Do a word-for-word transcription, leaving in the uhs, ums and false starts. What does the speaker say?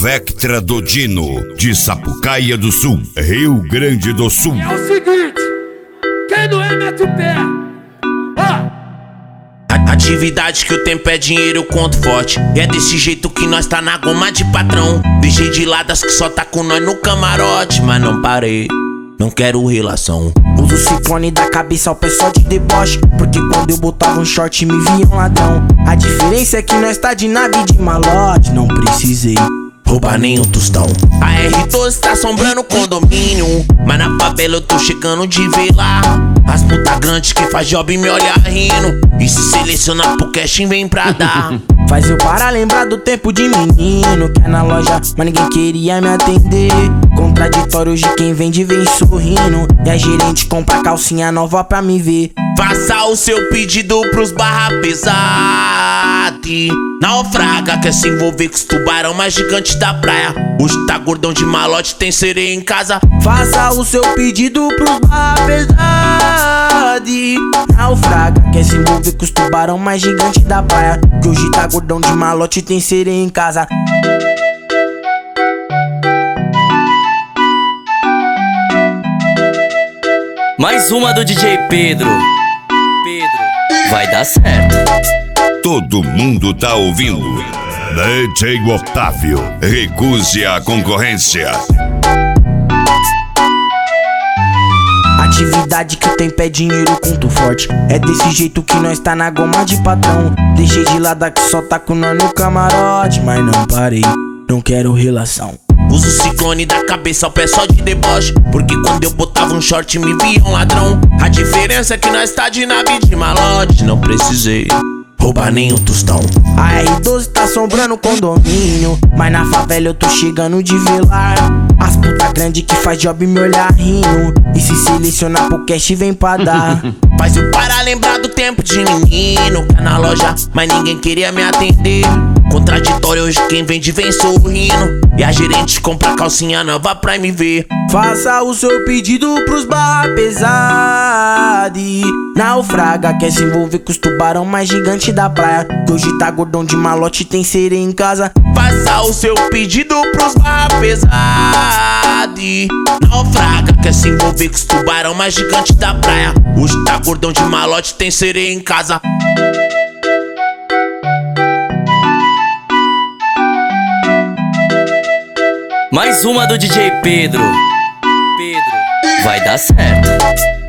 Vectra do Dino, de Sapucaia do Sul, Rio Grande do Sul. É o seguinte, quem não é mete o pé. Ah. Atividade que o tempo é dinheiro, conto forte. E é desse jeito que nós tá na goma de patrão. Deixei de ladas que só tá com nós no camarote. Mas não parei, não quero relação. Uso o ciclone da cabeça ao pé só de deboche, porque quando eu botava um short me via um ladrão. A diferença é que nós tá de nave de malote. Não precisei roubar nem um tostão. A R doze tá assombrando o condomínio, mas na favela eu tô chegando de velar. As puta grandes que faz job me olhar rindo, e se selecionar pro cash vem pra dar. Faz eu parar lembrar do tempo de menino, que é na loja, mas ninguém queria me atender. Contraditórios de quem vende vem sorrindo, e a gerente compra calcinha nova pra me ver. Faça o seu pedido pros barra pesade. Naufraga quer se envolver com os tubarão mais gigantes da praia. Hoje tá gordão de malote, tem sereia em casa. Faça o seu pedido pros barra pesade. Naufraga quer se envolver com os tubarão mais gigantes da praia. Que hoje tá gordão de malote, tem sereia em casa. Mais uma do D J Pedro. Pedro, vai dar certo. Todo mundo tá ouvindo. D J Otávio, recuse a concorrência. Atividade que o tempo é dinheiro, conto forte. É desse jeito que nós tá na goma de patrão. Deixei de lado que só tá com nós no camarote. Mas não parei, não quero relação. Uso o ciclone da cabeça ao pé só de deboche, porque quando eu botava um short me via um ladrão. A diferença é que nós tá de nave de malote. Não precisei roubar nem um tostão. A R doze tá assombrando o condomínio, mas na favela eu tô chegando de velar. As puta grande que faz job me olhar rindo, e se selecionar pro cash vem pra dar. Faz eu parar lembrar do tempo de menino, que é na loja, mas ninguém queria me atender. Contraditório hoje quem vende vem sorrindo, e a gerente compra calcinha nova pra me ver. Faça o seu pedido pros barra pesade. Naufraga quer se envolver com os tubarão mais gigantes da praia. Que hoje tá gordão de malote, tem sereia em casa. Faça o seu pedido pros barra pesade. Naufraga quer se envolver com os tubarão mais gigantes da praia. Hoje tá gordão de malote, tem sereia em casa. Mais uma do D J Pedro. Pedro, vai dar certo.